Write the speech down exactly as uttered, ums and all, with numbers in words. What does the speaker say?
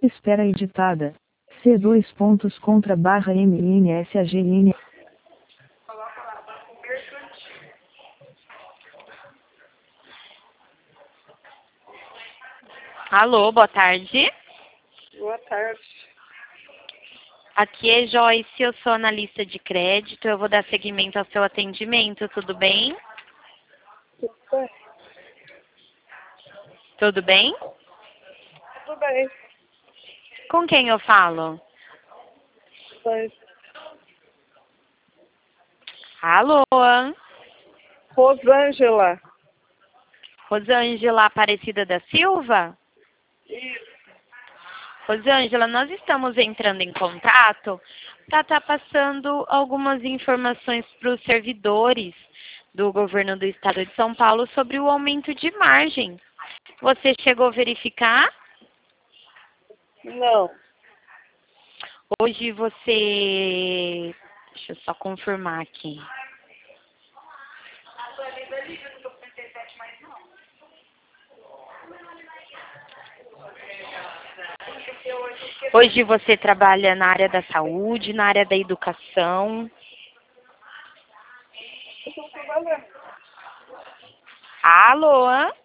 Espera editada. C dois pontos contra barra M N S A G N. Alô, boa tarde. Boa tarde. Aqui é Joyce, eu sou analista de crédito. Eu vou dar seguimento ao seu atendimento, tudo bem? Tudo bem? Tudo bem? Tudo bem. Com quem eu falo? Mas, Alô, Rosângela. Rosângela Aparecida da Silva? Isso. Rosângela, nós estamos entrando em contato para estar passando algumas informações para os servidores do governo do estado de São Paulo sobre o aumento de margem. Você chegou a verificar? Não. Hoje você... Deixa eu só confirmar aqui. Hoje você trabalha na área da saúde, na área da educação. Eu estou trabalhando. Alô?